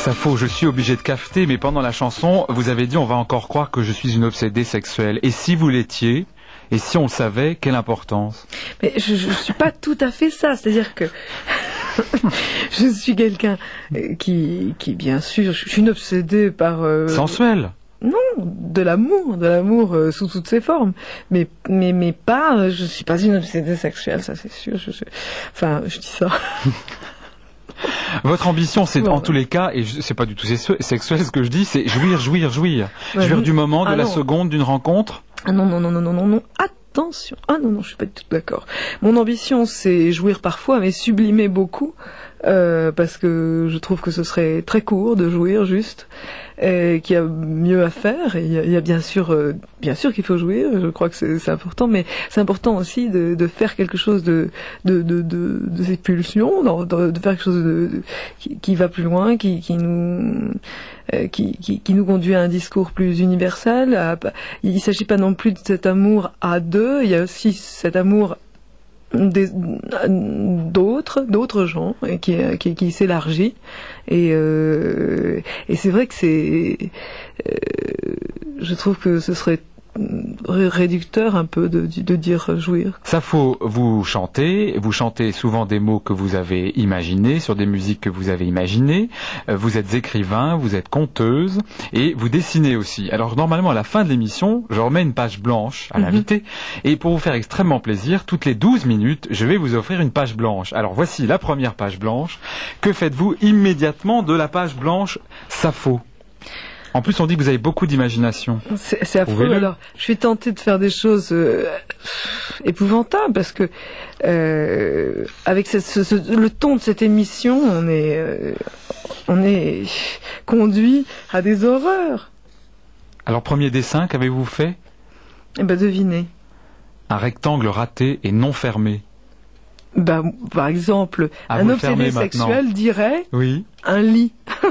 Sappho, je suis obligé de cafeter, mais pendant la chanson, vous avez dit on va encore croire que je suis une obsédée sexuelle. Et si vous l'étiez, et si on le savait, quelle importance? Mais je suis pas tout à fait ça, c'est-à-dire que je suis quelqu'un qui bien sûr, je suis une obsédée par... Sensuel? Non, de l'amour sous toutes ses formes, mais pas, je suis pas une obsédée sexuelle, ça c'est sûr. Enfin, je dis ça. Votre ambition, c'est bon, en tous les cas, et c'est pas du tout sexuel ce que je dis, c'est jouir. Ouais, jouir du moment, de la seconde, d'une rencontre. Ah non, attention. Ah non, je suis pas du tout d'accord. Mon ambition, c'est jouir parfois, mais sublimer beaucoup, parce que je trouve que ce serait très court de jouir juste, et qu'il y a mieux à faire. Et il y a bien sûr qu'il faut jouir. Je crois que c'est important, mais c'est important aussi de faire quelque chose de ces pulsions, de faire quelque chose qui va plus loin, qui nous conduit à un discours plus universel. Il ne s'agit pas non plus de cet amour à deux, il y a aussi cet amour d'autres gens et qui s'élargit. Et c'est vrai que je trouve que ce serait réducteur un peu de dire jouir. Sappho, vous chantez souvent des mots que vous avez imaginés, sur des musiques que vous avez imaginées, vous êtes écrivain, vous êtes conteuse, et vous dessinez aussi. Alors normalement à la fin de l'émission, je remets une page blanche à l'invité, et pour vous faire extrêmement plaisir, toutes les 12 minutes, je vais vous offrir une page blanche. Alors voici la première page blanche. Que faites-vous immédiatement de la page blanche Sappho? En plus, on dit que vous avez beaucoup d'imagination. C'est affreux. Alors, je suis tentée de faire des choses épouvantables parce que avec le ton de cette émission, on est conduit à des horreurs. Alors, premier dessin, qu'avez-vous fait? Eh ben, devinez. Un rectangle raté et non fermé. Par exemple, un obsédé sexuel dirait un lit.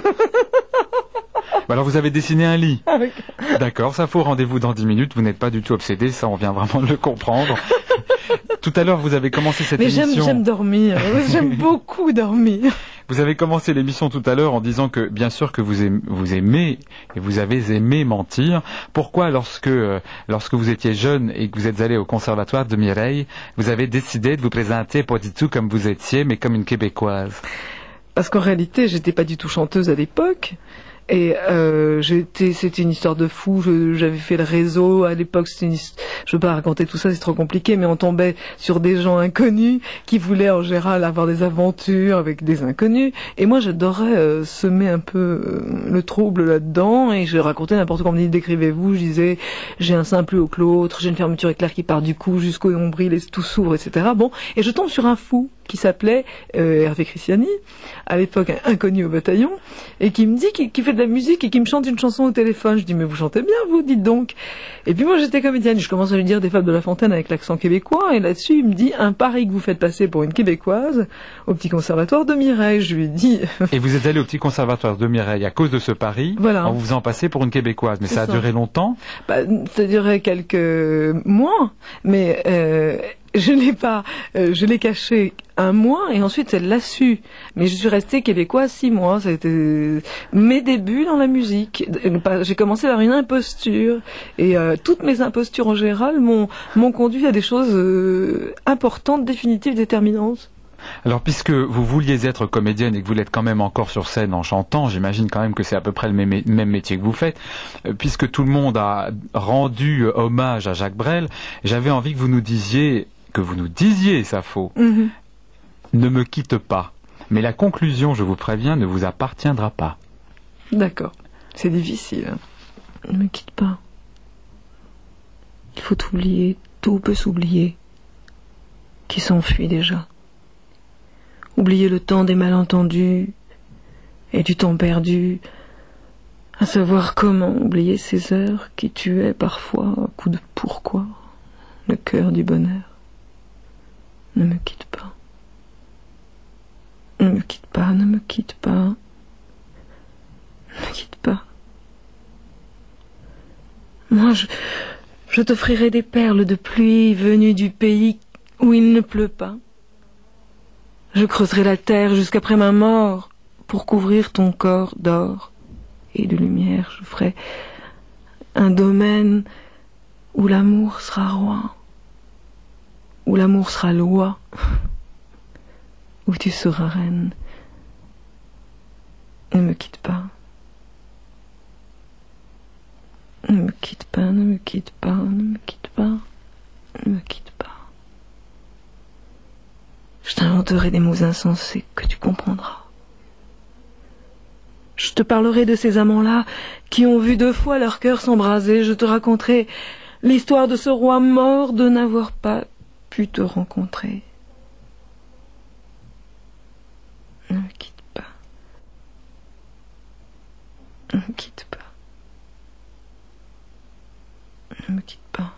Alors vous avez dessiné un lit. Ah oui. D'accord, Sappho, rendez-vous dans 10 minutes. Vous n'êtes pas du tout obsédé, ça on vient vraiment de le comprendre. Tout à l'heure vous avez commencé cette émission. Mais j'aime dormir, j'aime beaucoup dormir. Vous avez commencé l'émission tout à l'heure en disant que bien sûr que vous aimez et vous avez aimé mentir. Pourquoi lorsque vous étiez jeune et que vous êtes allé au conservatoire de Mireille, vous avez décidé de vous présenter pas du tout comme vous étiez mais comme une Québécoise? Parce qu'en réalité j'étais pas du tout chanteuse à l'époque. Et c'était une histoire de fou. J'avais fait le réseau à l'époque. Je veux pas raconter tout ça, c'est trop compliqué. Mais on tombait sur des gens inconnus qui voulaient en général avoir des aventures avec des inconnus. Et moi, j'adorais semer un peu le trouble là-dedans. Et je racontais n'importe quoi. On me dit décrivez-vous. Je disais j'ai un sein plus haut que l'autre, j'ai une fermeture éclair qui part du cou jusqu'au nombril et tout s'ouvre, etc. Bon, et je tombe sur un fou qui s'appelait Hervé Christiani, à l'époque inconnu au bataillon, et qui me dit qu'il fait de la musique et qui me chante une chanson au téléphone. Je dis mais vous chantez bien vous, dites donc. Et puis moi j'étais comédienne, je commence à lui dire des fables de La Fontaine avec l'accent québécois, et là-dessus il me dit un pari que vous faites passer pour une Québécoise au petit conservatoire de Mireille. Je lui dis... Et vous êtes allé au petit conservatoire de Mireille à cause de ce pari, en vous faisant passer pour une Québécoise. Mais ça a duré longtemps? Ça a duré quelques mois, mais... je l'ai caché un mois et ensuite elle l'a su. Mais je suis restée québécoise 6 mois. Ça a été mes débuts dans la musique. J'ai commencé par une imposture et toutes mes impostures en général m'ont conduit à des choses importantes, définitives, déterminantes. Alors, puisque vous vouliez être comédienne et que vous l'êtes quand même encore sur scène en chantant, j'imagine quand même que c'est à peu près le même métier que vous faites, puisque tout le monde a rendu hommage à Jacques Brel, j'avais envie que vous nous disiez, Sappho, ne me quitte pas. Mais la conclusion, je vous préviens, ne vous appartiendra pas. D'accord. C'est difficile. Ne me quitte pas. Il faut oublier. Tout peut s'oublier. Qui s'enfuit déjà. Oublier le temps des malentendus et du temps perdu. À savoir comment oublier ces heures qui tuaient parfois à coup de pourquoi le cœur du bonheur. Ne me quitte pas. Ne me quitte pas, ne me quitte pas. Ne me quitte pas. Moi, je t'offrirai des perles de pluie venues du pays où il ne pleut pas. Je creuserai la terre jusqu'après ma mort pour couvrir ton corps d'or et de lumière. Je ferai un domaine où l'amour sera roi, où l'amour sera loi, où tu seras reine. Ne me quitte pas. Ne me quitte pas, ne me quitte pas, ne me quitte pas, ne me quitte pas. Je t'inventerai des mots insensés que tu comprendras. Je te parlerai de ces amants-là qui ont vu 2 fois leur cœur s'embraser. Je te raconterai l'histoire de ce roi mort de n'avoir pas pu te rencontrer. Ne me quitte pas. Ne me quitte pas. Ne me quitte pas.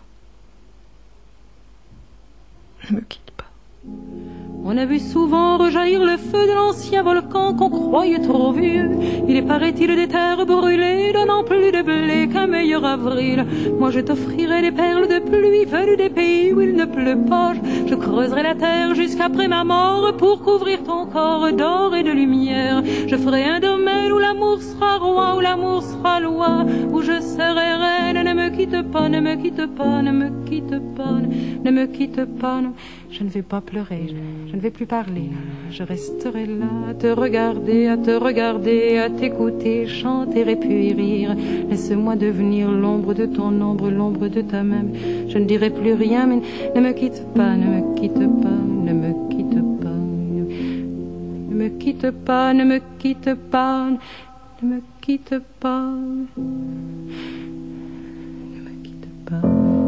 Ne me quitte pas. On a vu souvent rejaillir le feu de l'ancien volcan qu'on croyait trop vieux. Il est, paraît-il, des terres brûlées, donnant plus de blé qu'un meilleur avril. Moi je t'offrirai des perles de pluie venues des pays où il ne pleut pas. Je creuserai la terre jusqu'après ma mort pour couvrir ton corps d'or et de lumière. Je ferai un domaine où l'amour sera roi, où l'amour sera loi, où je serai reine. Ne me quitte pas, ne me quitte pas, ne me quitte pas, ne me quitte pas. Non. Je ne vais pas pleurer, je ne vais plus parler. Je resterai là à te regarder, à t'écouter, chanter et puis rire. Laisse-moi devenir l'ombre de ton ombre, l'ombre de ta main. Je ne dirai plus rien, mais ne me quitte pas, ne me quitte pas, ne me quitte pas. Ne me quitte pas, ne me quitte pas, ne me quitte pas. Ne me quitte pas.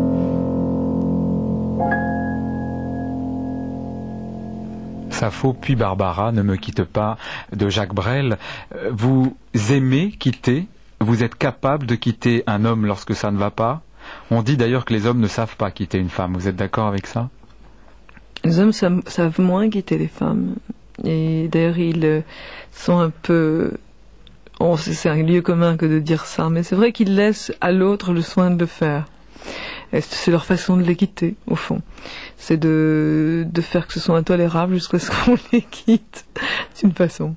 Sappho puis Barbara, Ne me quitte pas, de Jacques Brel. Vous aimez quitter? Vous êtes capable de quitter un homme lorsque ça ne va pas? On dit d'ailleurs que les hommes ne savent pas quitter une femme. Vous êtes d'accord avec ça? Les hommes savent moins quitter les femmes. Et d'ailleurs, ils sont un peu... Oh, c'est un lieu commun que de dire ça, mais c'est vrai qu'ils laissent à l'autre le soin de le faire. Et c'est leur façon de les quitter, au fond. C'est de faire que ce soit intolérable jusqu'à ce qu'on les quitte. C'est une façon.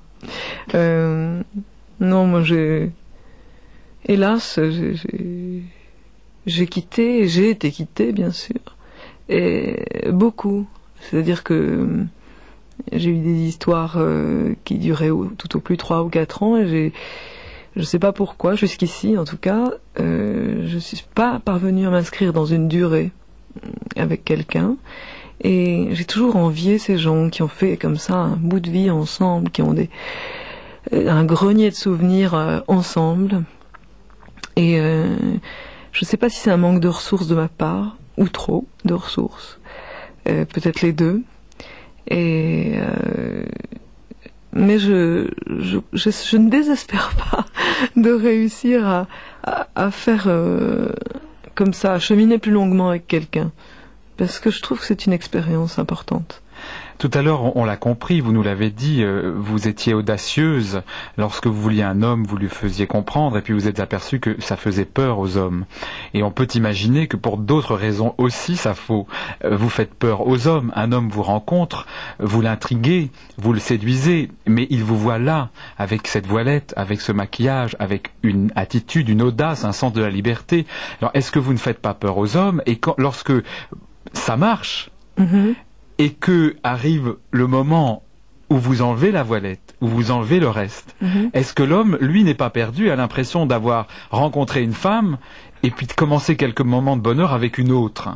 Non, moi hélas, j'ai quitté, et j'ai été quittée, bien sûr. Et beaucoup. C'est-à-dire que j'ai eu des histoires qui duraient tout au plus 3 ou 4 ans, et je sais pas pourquoi, jusqu'ici en tout cas, je suis pas parvenue à m'inscrire dans une durée avec quelqu'un, et j'ai toujours envié ces gens qui ont fait comme ça un bout de vie ensemble, qui ont un grenier de souvenirs ensemble, et je sais pas si c'est un manque de ressources de ma part, ou trop de ressources, peut-être les deux, et mais je ne désespère pas de réussir à faire comme ça, à cheminer plus longuement avec quelqu'un, parce que je trouve que c'est une expérience importante. Tout à l'heure, on l'a compris, vous nous l'avez dit, vous étiez audacieuse. Lorsque vous vouliez un homme, vous lui faisiez comprendre, et puis vous êtes aperçu que ça faisait peur aux hommes. Et on peut imaginer que pour d'autres raisons aussi, Sappho, vous faites peur aux hommes. Un homme vous rencontre, vous l'intriguez, vous le séduisez, mais il vous voit là, avec cette voilette, avec ce maquillage, avec une attitude, une audace, un sens de la liberté. Alors, est-ce que vous ne faites pas peur aux hommes? Et lorsque ça marche, et que arrive le moment où vous enlevez la voilette, où vous enlevez le reste, est-ce que l'homme, lui, n'est pas perdu, a l'impression d'avoir rencontré une femme et puis de commencer quelques moments de bonheur avec une autre?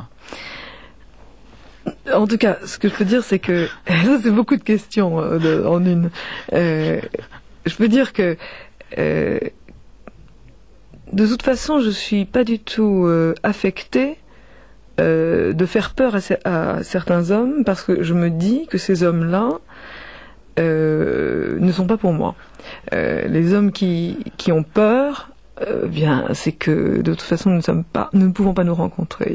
En tout cas, ce que je peux dire, c'est que ça, c'est beaucoup de questions en une. Je peux dire que de toute façon, je suis pas du tout affectée de faire peur à certains hommes, parce que je me dis que ces hommes-là ne sont pas pour moi. Les hommes qui ont peur, bien, c'est que de toute façon nous ne pouvons pas nous rencontrer.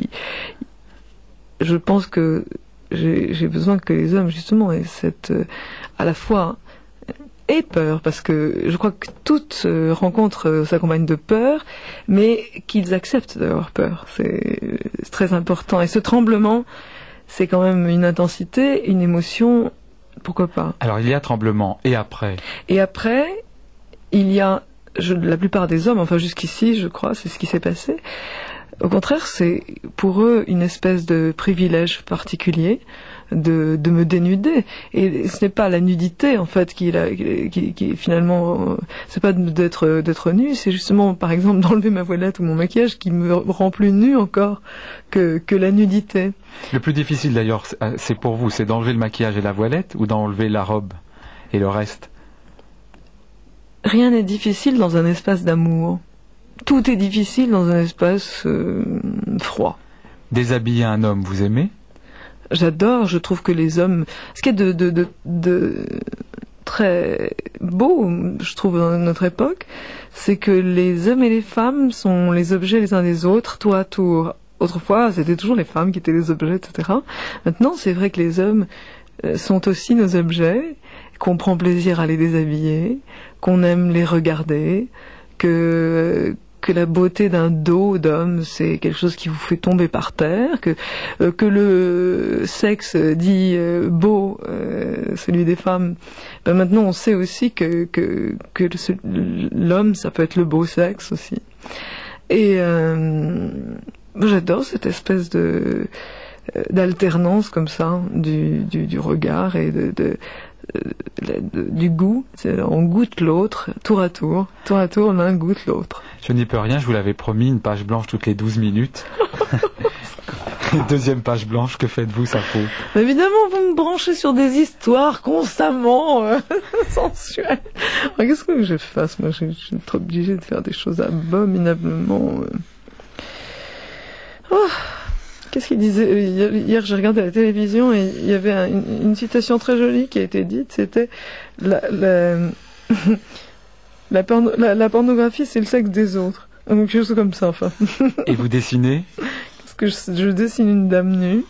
Je pense que j'ai besoin que les hommes justement aient à la fois aient peur, parce que je crois que toute rencontre s'accompagne de peur, mais qu'ils acceptent d'avoir peur. C'est très important. Et ce tremblement, c'est quand même une intensité, une émotion pourquoi pas. Alors il y a tremblement, et après? Et après, il y a, la plupart des hommes, enfin jusqu'ici, je crois, c'est ce qui s'est passé. Au contraire, c'est pour eux une espèce de privilège particulier de me dénuder. Et ce n'est pas la nudité, en fait, qui finalement, c'est pas d'être nu, c'est justement, par exemple, d'enlever ma voilette ou mon maquillage qui me rend plus nu encore que la nudité. Le plus difficile d'ailleurs, c'est pour vous, c'est d'enlever le maquillage et la voilette ou d'enlever la robe et le reste? Rien n'est difficile dans un espace d'amour. Tout est difficile dans un espace froid. Déshabiller un homme, vous aimez? J'adore, je trouve que les hommes... Ce qui est de très beau, je trouve, dans notre époque, c'est que les hommes et les femmes sont les objets les uns des autres, tour à tour. Autrefois, c'était toujours les femmes qui étaient les objets, etc. Maintenant, c'est vrai que les hommes sont aussi nos objets, qu'on prend plaisir à les déshabiller, qu'on aime les regarder, que la beauté d'un dos d'homme, c'est quelque chose qui vous fait tomber par terre, que le sexe dit beau, celui des femmes. Ben maintenant, on sait aussi que l'homme, ça peut être le beau sexe aussi. Et j'adore cette espèce d'alternance comme ça du regard et du goût. On goûte l'autre tour à tour, l'un goûte l'autre. Je n'y peux rien, je vous l'avais promis, une page blanche toutes les 12 minutes. Deuxième page blanche, que faites-vous, Sappho? Évidemment, vous me branchez sur des histoires constamment sensuelles. Alors, qu'est-ce que je fasse? Moi, je suis trop obligée de faire des choses abominablement... Oh, qu'est-ce qu'il disait? Hier, j'ai regardé la télévision et il y avait une citation très jolie qui a été dite. C'était la pornographie, c'est le sexe des autres. Donc, quelque chose comme ça, enfin. Et vous dessinez? Parce que je dessine une dame nue.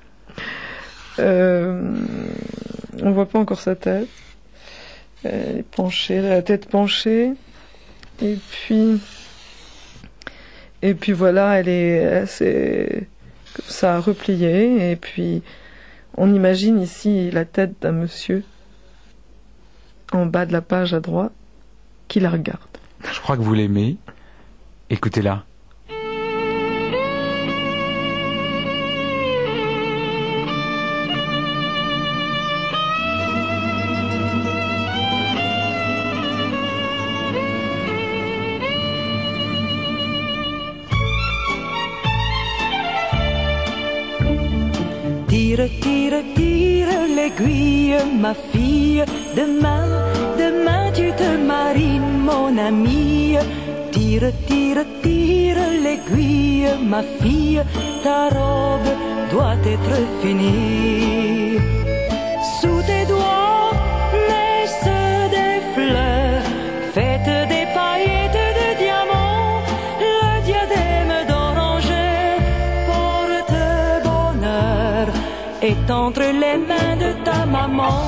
On voit pas encore sa tête. Elle est penchée, la tête penchée. Et puis voilà, elle est assez comme ça repliée. Et puis on imagine ici la tête d'un monsieur en bas de la page à droite qui la regarde. Je crois que vous l'aimez. Écoutez-la. Tire, tire, tire l'aiguille, ma fille. Demain, demain tu te maries, mon amie. Tire, tire, tire l'aiguille, ma fille. Ta robe doit être finie. Sous tes doigts naissent des fleurs, faites des paillettes de diamants. Le diadème d'oranger porte bonheur, est entre les mains de ta maman.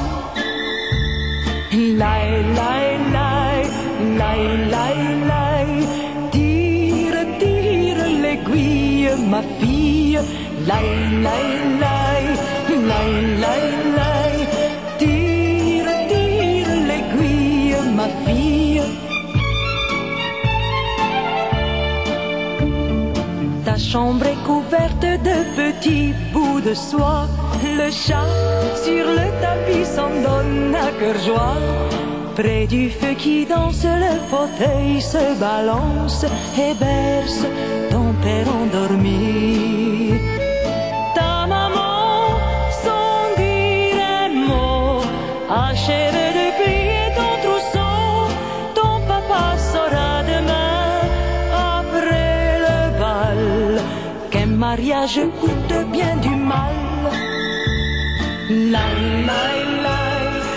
Lai, lai, lai, lai, lai, lai. Tire, tire l'aiguille, ma fille. Lai, lai, lai, lai, lai, lai. Tire, tire l'aiguille, ma fille. Ta chambre est couverte de petits bouts de soie. Le chat sur le tapis s'en donne à cœur joie. Près du feu qui danse, le fauteuil se balance et berce ton père endormi. Ta maman, sans dire un mot, achève de plier ton trousseau. Ton papa saura demain, après le bal, qu'un mariage coûte bien du mal. Lai, lai, lai,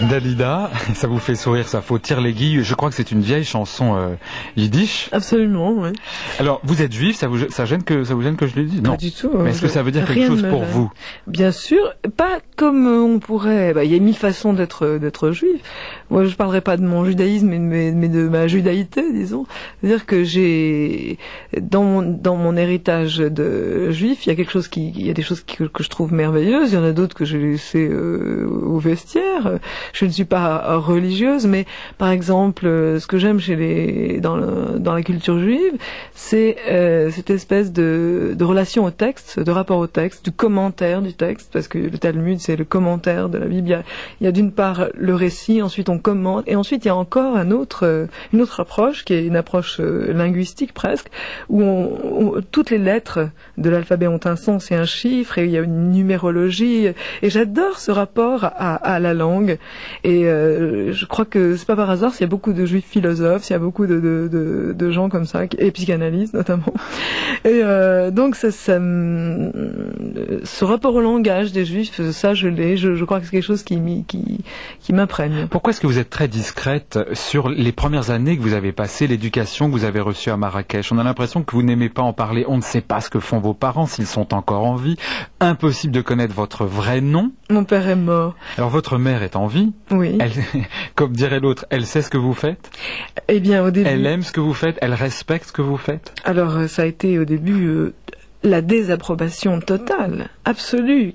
Dalida, ça vous fait sourire, ça faut tirer l'aiguille. Je crois que c'est une vieille chanson yiddish. Absolument, oui. Alors, vous êtes juif, ça vous gêne que je le dise? Non. Pas du tout. Mais est-ce que ça veut dire quelque chose pour vous? Bien sûr, pas comme on pourrait. Il y a 1000 façons d'être juif. Moi, je parlerai pas de mon judaïsme, mais de ma judaïté, disons. C'est-à-dire que j'ai dans mon héritage de juif, il y a des choses que je trouve merveilleuses. Il y en a d'autres que j'ai laissées au vestiaire. Je ne suis pas religieuse, mais par exemple, ce que j'aime dans la culture juive, c'est cette espèce de relation au texte, de rapport au texte, du commentaire du texte, parce que le Talmud, c'est le commentaire de la Bible. Il y a d'une part le récit, ensuite on commente, et ensuite il y a encore une autre approche, qui est une approche linguistique presque, où toutes les lettres de l'alphabet ont un sens et un chiffre, et il y a une numérologie, et j'adore ce rapport à la langue, et je crois que c'est pas par hasard s'il y a beaucoup de juifs philosophes, s'il y a beaucoup de gens comme ça, et psychanalystes notamment, et donc ce rapport au langage des juifs, ça je l'ai, je crois que c'est quelque chose qui m'imprègne. Pourquoi est-ce que vous êtes très discrète sur les premières années que vous avez passées, l'éducation que vous avez reçue à Marrakech? On a l'impression que vous n'aimez pas en parler, on ne sait pas ce que font vos parents, s'ils sont encore en vie, impossible de connaître votre vrai nom. Mon père est mort. Alors votre mère est en vie. Oui. Comme dirait l'autre, elle sait ce que vous faites? Eh bien, au début... Elle aime ce que vous faites? Elle respecte ce que vous faites? Alors, ça a été au début... la désapprobation totale, absolue,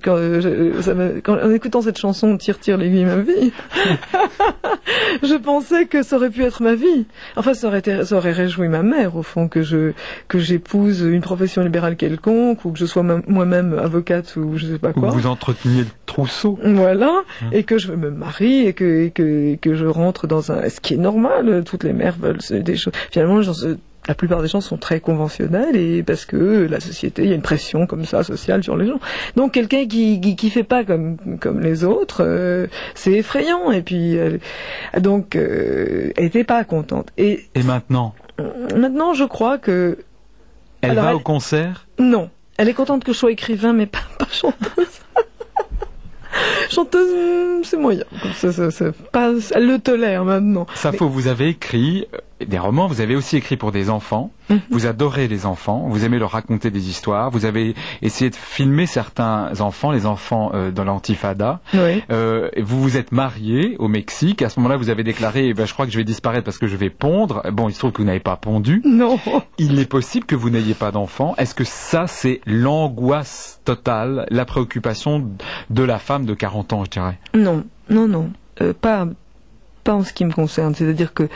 en écoutant cette chanson Tire l'aiguille ma vie, je pensais que ça aurait pu être ma vie. Enfin, ça aurait réjoui ma mère, au fond, que j'épouse une profession libérale quelconque, ou que je sois moi-même avocate, ou je sais pas quoi. Ou que vous entreteniez le trousseau. Voilà, et que je me marie, et que je rentre dans ce qui est normal, toutes les mères veulent des choses. Finalement, la plupart des gens sont très conventionnels, et parce que la société, il y a une pression comme ça sociale sur les gens. Donc quelqu'un qui fait pas comme les autres, c'est effrayant. Et puis donc elle était pas contente. Et maintenant? Maintenant, je crois que elle va au concert? Non, elle est contente que je sois écrivain, mais pas chanteuse. Chanteuse, c'est moyen. Elle le tolère maintenant. Safo, vous avez écrit des romans, vous avez aussi écrit pour des enfants. Vous adorez les enfants, vous aimez leur raconter des histoires. Vous avez essayé de filmer certains enfants, les enfants dans l'Antifada. Oui. Vous vous êtes marié au Mexique. À ce moment-là, vous avez déclaré je crois que je vais disparaître parce que je vais pondre. Bon, il se trouve que vous n'avez pas pondu. Non. Il est possible que vous n'ayez pas d'enfants. Est-ce que ça, c'est l'angoisse totale, la préoccupation de la femme de 40 ans, je dirais? Non. Pas en ce qui me concerne. C'est-à-dire que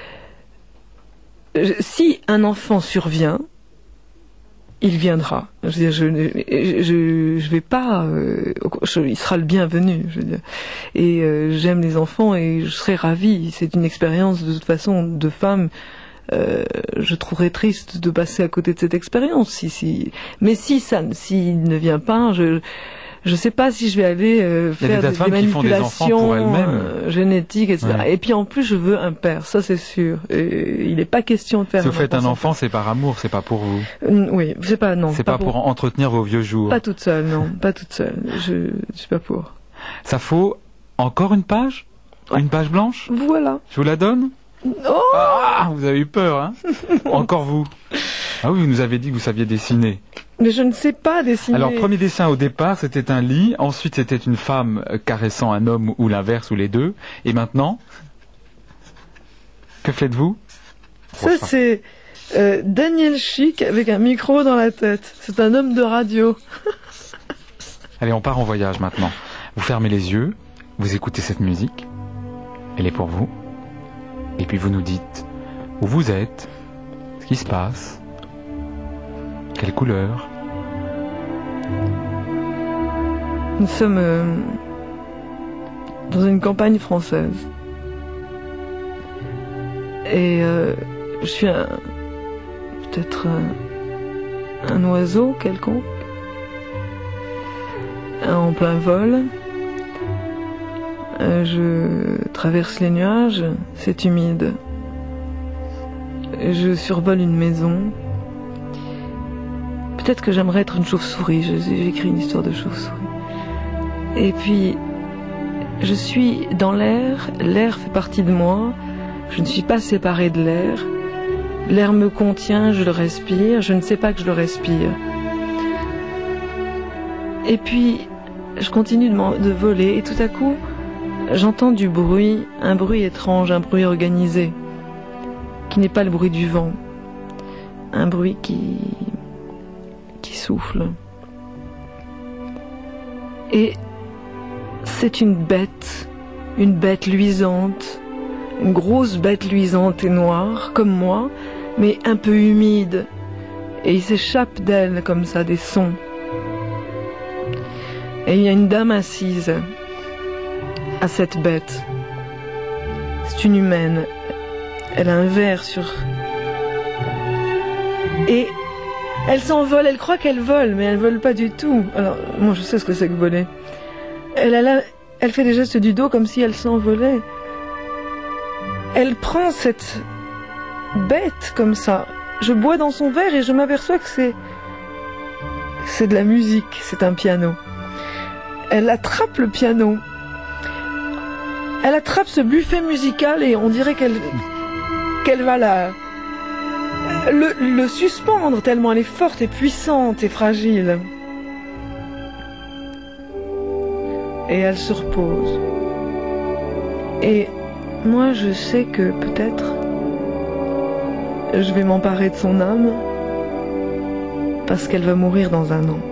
si un enfant survient, il viendra. Je veux dire, je vais pas. Il sera le bienvenu. Je veux dire. Et j'aime les enfants et je serai ravie. C'est une expérience de toute façon de femme. Je trouverais triste de passer à côté de cette expérience. Mais s'il ne vient pas, je sais pas si je vais aller faire des manipulations génétiques, etc. Ouais. Et puis en plus, je veux un père, ça c'est sûr. Et il n'est pas question de faire. Si vous faites un enfant, c'est par amour, c'est pas pour vous. Oui, c'est pas non. C'est pas pour entretenir vos vieux jours. Pas toute seule, non, pas toute seule. Je suis pas pour. Safo, encore une page, une page blanche. Voilà. Je vous la donne. Oh ah, vous avez eu peur, hein. Encore vous. Ah oui, vous nous avez dit que vous saviez dessiner. Mais je ne sais pas dessiner. Alors, premier dessin au départ, c'était un lit. Ensuite, c'était une femme caressant un homme ou l'inverse ou les deux. Et maintenant, que faites-vous? Ça, c'est Daniel Chic avec un micro dans la tête. C'est un homme de radio. Allez, on part en voyage maintenant. Vous fermez les yeux, vous écoutez cette musique. Elle est pour vous. Et puis vous nous dites où vous êtes, ce qui se passe, quelle couleur. Nous sommes dans une campagne française. Et je suis peut-être un oiseau quelconque, en plein vol. Je traverse les nuages, c'est humide. Je survole une maison. Peut-être que j'aimerais être une chauve-souris. J'ai écrit une histoire de chauve-souris. Et puis, je suis dans l'air, l'air fait partie de moi, je ne suis pas séparée de l'air, l'air me contient, je le respire, je ne sais pas que je le respire. Et puis, je continue de voler et tout à coup, j'entends du bruit, un bruit étrange, un bruit organisé, qui n'est pas le bruit du vent, un bruit qui souffle. Et c'est une bête luisante, une grosse bête luisante et noire, comme moi, mais un peu humide. Et il s'échappe d'elle, comme ça, des sons. Et il y a une dame assise à cette bête. C'est une humaine. Elle a un verre sur... Et elle s'envole, elle croit qu'elle vole, mais elle vole pas du tout. Alors, moi je sais ce que c'est que voler. Elle fait des gestes du dos comme si elle s'envolait. Elle prend cette bête comme ça. Je bois dans son verre et je m'aperçois que c'est de la musique, c'est un piano. Elle attrape le piano. Elle attrape ce buffet musical et on dirait qu'elle va le suspendre tellement elle est forte et puissante et fragile. Et elle se repose. Et moi je sais que peut-être je vais m'emparer de son âme parce qu'elle va mourir dans un an.